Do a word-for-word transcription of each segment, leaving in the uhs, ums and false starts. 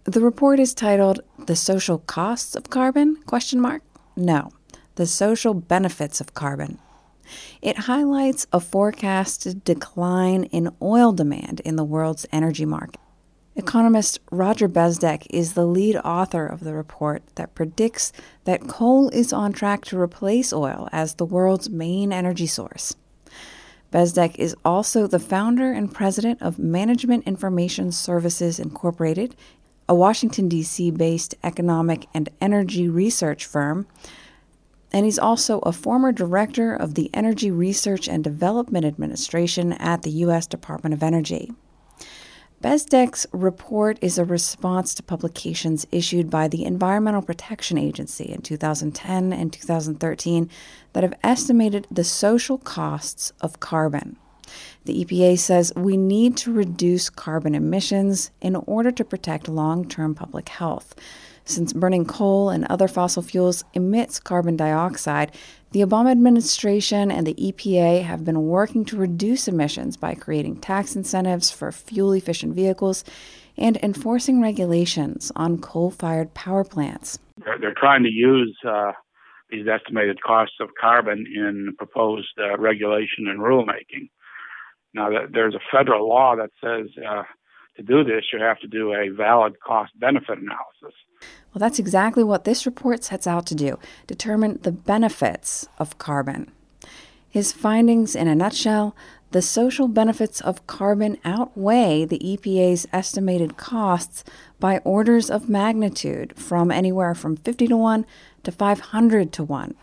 The report is titled The Social Costs of Carbon? Question mark? No, The Social Benefits of Carbon. It highlights a forecasted decline in oil demand in the world's energy market. Economist Roger Bezdek is the lead author of the report that predicts that coal is on track to replace oil as the world's main energy source. Bezdek is also the founder and president of Management Information Services Incorporated, a Washington, D C-based economic and energy research firm, and he's also a former director of the Energy Research and Development Administration at the U S Department of Energy. Bezdek's report is a response to publications issued by the Environmental Protection Agency in two thousand ten and two thousand thirteen that have estimated the social costs of carbon. The E P A says we need to reduce carbon emissions in order to protect long-term public health. Since burning coal and other fossil fuels emits carbon dioxide, the Obama administration and the E P A have been working to reduce emissions by creating tax incentives for fuel-efficient vehicles and enforcing regulations on coal-fired power plants. They're, they're trying to use uh, these estimated costs of carbon in proposed uh, regulation and rulemaking. Now, there's a federal law that says uh, to do this, you have to do a valid cost-benefit analysis. Well, that's exactly what this report sets out to do, determine the benefits of carbon. His findings in a nutshell: the social benefits of carbon outweigh the E P A's estimated costs by orders of magnitude, from anywhere from fifty to one to five hundred to one.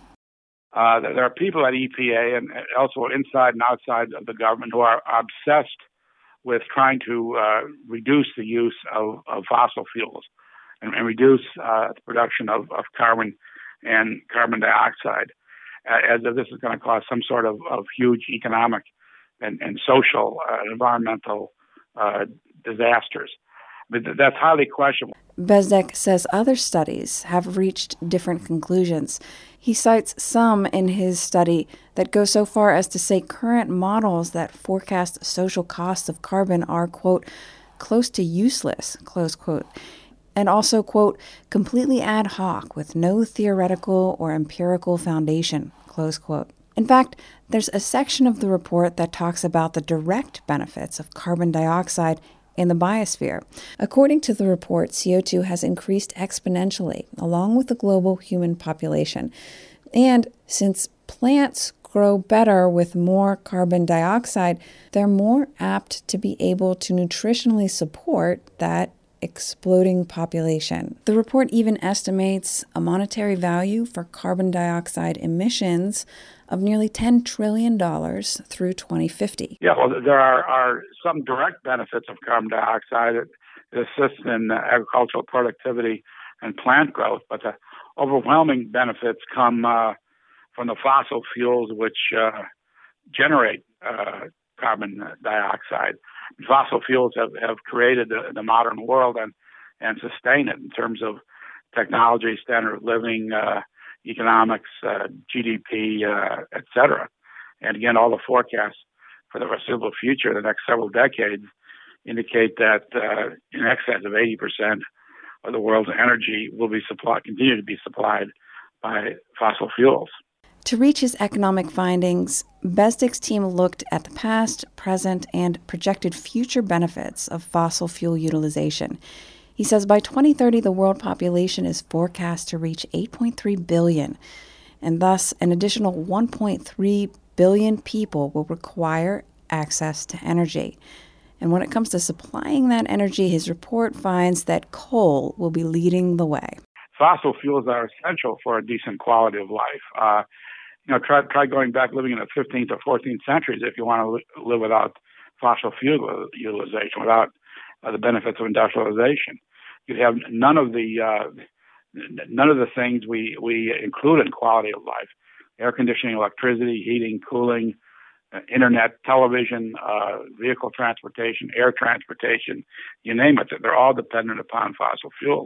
Uh, there are people at E P A and also inside and outside of the government who are obsessed with trying to uh, reduce the use of, of fossil fuels and, and reduce uh, the production of, of carbon and carbon dioxide, uh, as if this is going to cause some sort of, of huge economic and, and social uh, environmental uh, disasters. But that's highly questionable. Bezdek says other studies have reached different conclusions. He cites some in his study that go so far as to say current models that forecast social costs of carbon are, quote, close to useless, close quote, and also, quote, completely ad hoc with no theoretical or empirical foundation, close quote. In fact, there's a section of the report that talks about the direct benefits of carbon dioxide in the biosphere. According to the report, C O two has increased exponentially along with the global human population. And since plants grow better with more carbon dioxide, they're more apt to be able to nutritionally support that exploding population. The report even estimates a monetary value for carbon dioxide emissions of nearly ten trillion dollars through twenty fifty. Yeah, well, there are, are some direct benefits of carbon dioxide. It, it assists in uh, agricultural productivity and plant growth, but the overwhelming benefits come uh, from the fossil fuels which uh, generate uh, carbon dioxide. Fossil fuels have, have created the, the modern world and, and sustain it in terms of technology, standard of living, uh, economics, uh, G D P, uh, et cetera. And again, all the forecasts for the foreseeable future, the next several decades, indicate that uh, in excess of eighty percent of the world's energy will be supplied, continue to be supplied by fossil fuels. To reach his economic findings, Bezdek's team looked at the past, present, and projected future benefits of fossil fuel utilization. He says by twenty thirty, the world population is forecast to reach eight point three billion, and thus an additional one point three billion people will require access to energy. And when it comes to supplying that energy, his report finds that coal will be leading the way. Fossil fuels are essential for a decent quality of life. Uh, you know, try try going back, living in the fifteenth or fourteenth centuries if you want to li- live without fossil fuel utilization, without uh, the benefits of industrialization. You'd have none of the uh, none of the things we, we include in quality of life: air conditioning, electricity, heating, cooling, uh, internet, television, uh, vehicle transportation, air transportation, you name it. They're all dependent upon fossil fuels.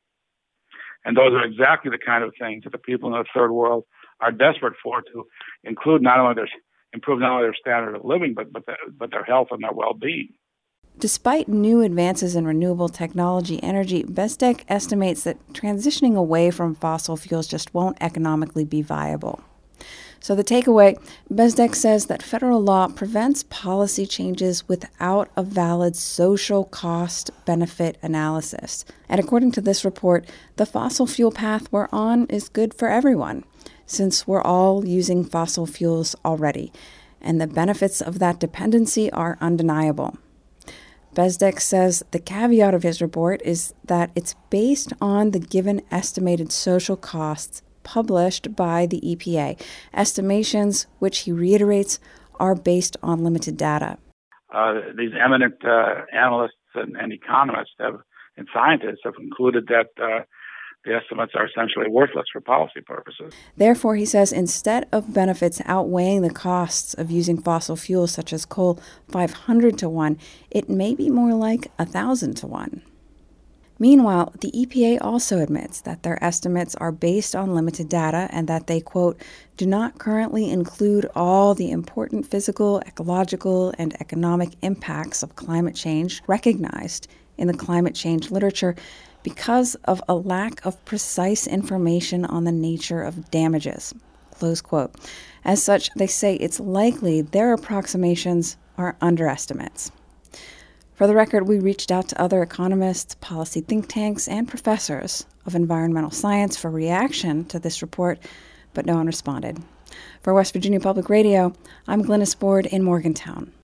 And those are exactly the kind of things that the people in the third world are desperate for, to include not only their improve not only their standard of living, but but, the, but their health and their well-being. Despite new advances in renewable technology energy, Bezdek estimates that transitioning away from fossil fuels just won't economically be viable. So the takeaway, Bezdek says that federal law prevents policy changes without a valid social cost-benefit analysis. And according to this report, the fossil fuel path we're on is good for everyone, since we're all using fossil fuels already, and the benefits of that dependency are undeniable. Bezdek says the caveat of his report is that it's based on the given estimated social costs published by the E P A, estimations which he reiterates are based on limited data. Uh, these eminent uh, analysts and, and economists have, and scientists have concluded that uh, the estimates are essentially worthless for policy purposes. Therefore, he says, instead of benefits outweighing the costs of using fossil fuels such as coal five hundred to one, it may be more like one thousand to one. Meanwhile, the E P A also admits that their estimates are based on limited data and that they, quote, do not currently include all the important physical, ecological, and economic impacts of climate change recognized in the climate change literature because of a lack of precise information on the nature of damages, close quote. As such, they say it's likely their approximations are underestimates. For the record, we reached out to other economists, policy think tanks, and professors of environmental science for reaction to this report, but no one responded. For West Virginia Public Radio, I'm Glennis Board in Morgantown.